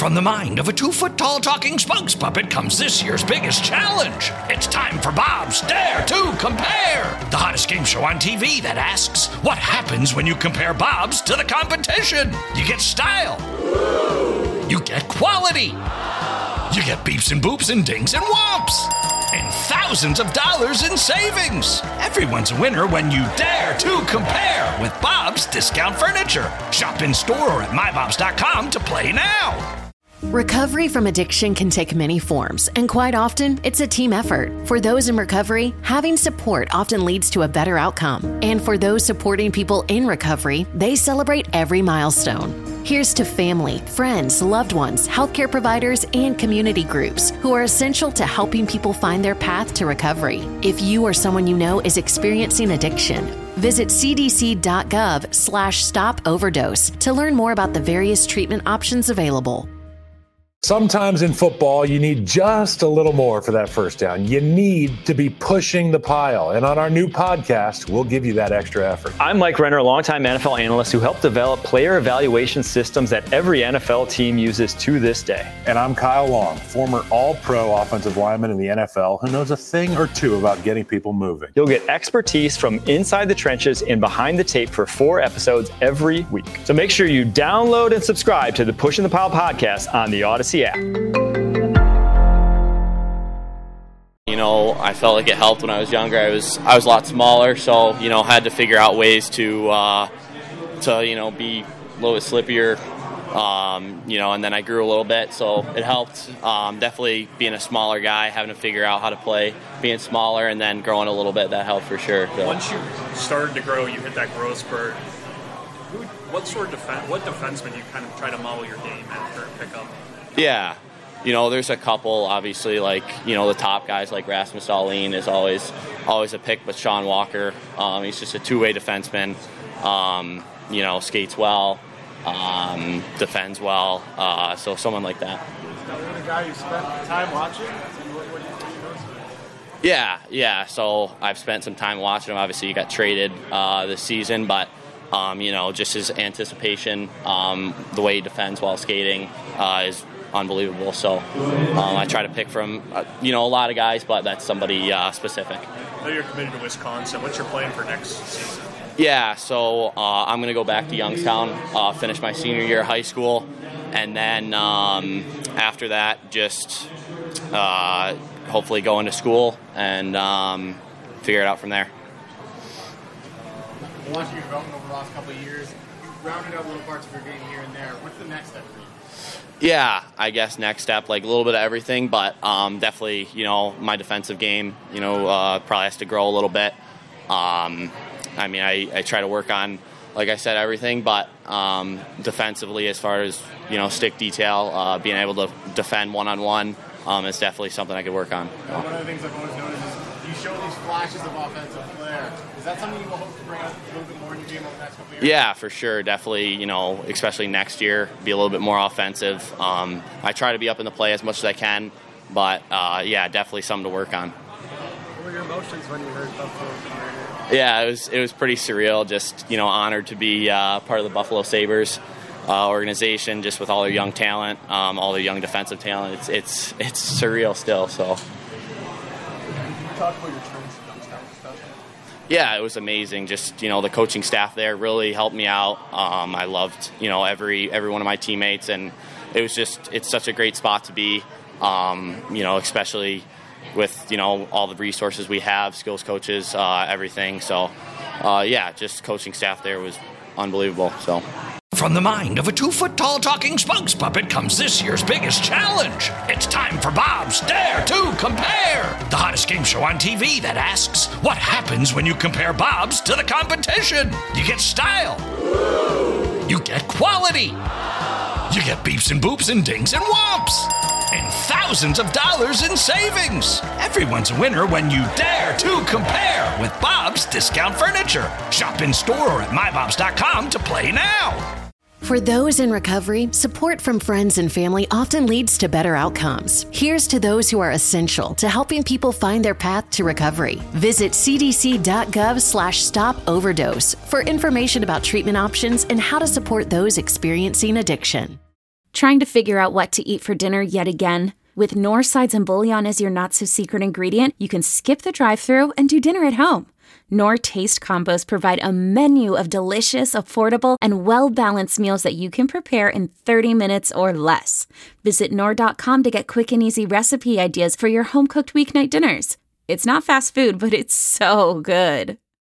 From the mind of a 2-foot-tall talking spokes puppet comes this year's biggest challenge. It's time for Bob's Dare to Compare, the hottest game show on TV that asks, what happens when you compare Bobs to the competition? You get style. You get quality. You get beeps and boops and dings and whomps. And thousands of dollars in savings. Everyone's a winner when you dare to compare with Bob's Discount Furniture. Shop in store or at mybobs.com to play now. Recovery from addiction can take many forms, and quite often, it's a team effort. For those in recovery, having support often leads to a better outcome. And for those supporting people in recovery, they celebrate every milestone. Here's to family, friends, loved ones, healthcare providers, and community groups who are essential to helping people find their path to recovery. If you or someone you know is experiencing addiction, visit cdc.gov/stop overdose to learn more about the various treatment options available. Sometimes in football, you need just a little more for that first down. You need to be pushing the pile. And on our new podcast, we'll give you that extra effort. I'm Mike Renner, a longtime NFL analyst who helped develop player evaluation systems that every NFL team uses to this day. And I'm Kyle Long, former all-pro offensive lineman in the NFL who knows a thing or two about getting people moving. You'll get expertise from inside the trenches and behind the tape for 4 episodes every week. So make sure you download and subscribe to the Pushing the Pile podcast on the Odyssey app. You know, I felt like it helped when I was younger. I was a lot smaller, so had to figure out ways to be a little bit slippier. And then I grew a little bit, so it helped. Definitely being a smaller guy, having to figure out how to play, being smaller, and then growing a little bit, that helped for sure. So. Once you started to grow, you hit that growth spurt. What defenseman you kind of try to model your game after and pick up? Yeah, there's a couple, obviously, the top guys like Rasmus Dahlin is always a pick, but Sean Walker, he's just a two-way defenseman, skates well, defends well, so someone like that. Is that one of the guys you spent time watching? What do you notice? Yeah, so I've spent some time watching him. Obviously, he got traded this season, but just his anticipation, the way he defends while skating is unbelievable. So I try to pick from, a lot of guys, but that's somebody specific. I know you're committed to Wisconsin. What's your plan for next season? Yeah, so I'm going to go back to Youngstown, finish my senior year of high school, and then after that, just hopefully go into school and figure it out from there. Watching your development over the last couple of years, you've rounded out little parts of your game here and there. What's the next step for you? Yeah, I guess next step, a little bit of everything, but definitely, my defensive game, probably has to grow a little bit. I try to work on, like I said, everything, but defensively, as far as, stick detail, being able to defend one-on-one is definitely something I could work on. One of the things I've always noticed is you show these flashes of offensive flair. Is that something you will hope to bring out a little bit more in your game over the next couple of years? Yeah, for sure. Definitely, especially next year, be a little bit more offensive. I try to be up in the play as much as I can, but, definitely something to work on. What were your emotions when you heard Buffalo come here? Yeah, it was pretty surreal, just, honored to be part of the Buffalo Sabres organization, just with all their young talent, all their young defensive talent. It's surreal still, so. Can you talk about your training? Yeah, it was amazing. Just, the coaching staff there really helped me out. I loved, every one of my teammates, and it's such a great spot to be, especially with, all the resources we have, skills coaches, everything. So, just coaching staff there was unbelievable, so. From the mind of a 2-foot-tall talking spokes puppet comes this year's biggest challenge. It's time for Bob's Dare to Compare, the hottest game show on TV that asks, what happens when you compare Bobs to the competition? You get style. You get quality. You get beeps and boops and dings and whomps. And thousands of dollars in savings. Everyone's a winner when you dare to compare with Bob's Discount Furniture. Shop in store or at mybobs.com to play now. For those in recovery, support from friends and family often leads to better outcomes. Here's to those who are essential to helping people find their path to recovery. Visit cdc.gov/stop overdose for information about treatment options and how to support those experiencing addiction. Trying to figure out what to eat for dinner yet again? With Knorr sides and bouillon as your not-so-secret ingredient, you can skip the drive-thru and do dinner at home. Knorr Taste Combos provide a menu of delicious, affordable, and well-balanced meals that you can prepare in 30 minutes or less. Visit Knorr.com to get quick and easy recipe ideas for your home-cooked weeknight dinners. It's not fast food, but it's so good.